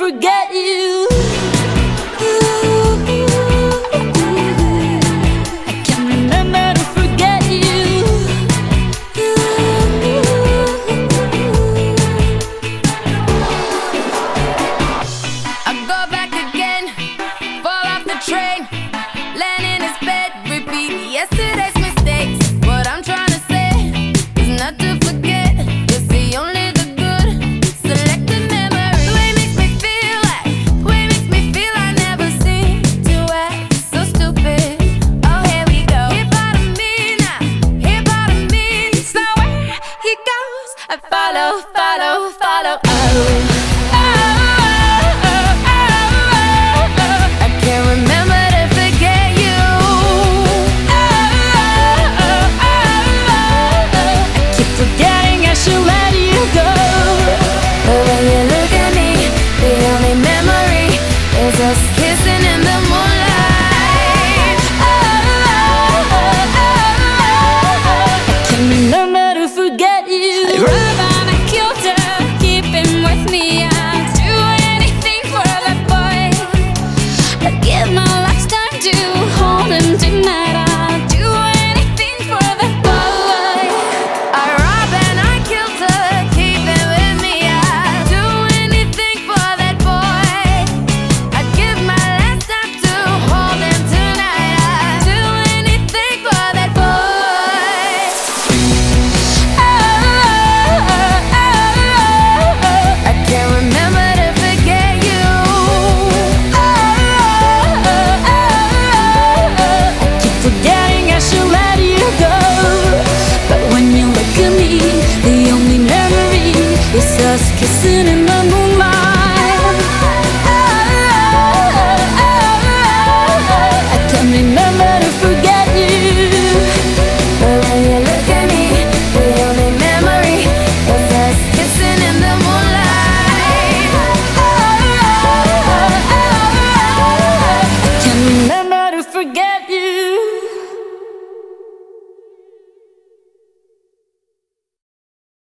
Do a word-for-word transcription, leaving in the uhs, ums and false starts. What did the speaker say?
forget you. I can't remember to forget you. I go back again, fall off the train, land in his bed, repeat yesterday's mistakes. What I'm trying to say is not to forget, you see only the good, selected memories. The way it makes me feel like, the way it makes me feel I never seem to act so stupid. Oh, here we go. Here part of me now, here part of me. So where he goes, I follow, follow, follow. Oh. Just kissing in the moonlight. Oh, oh, oh, oh. I can't remember to forget you. I rub on a kilter, keep him with me. I'd do anything for that boy. I'd give my lifetime to hold him tonight. I'd do anything for that boy. I rob and I kilter, keep him with me. I'd do anything for that boy. I'd give my last time to hold him tonight. I'd do anything for that boy. Oh, oh, oh, oh, oh. I can't remember to forget you. Oh, oh, oh, oh, oh. I keep forgetting I should let you go. But when you look at me, the only memory is us kissing in the moonlight.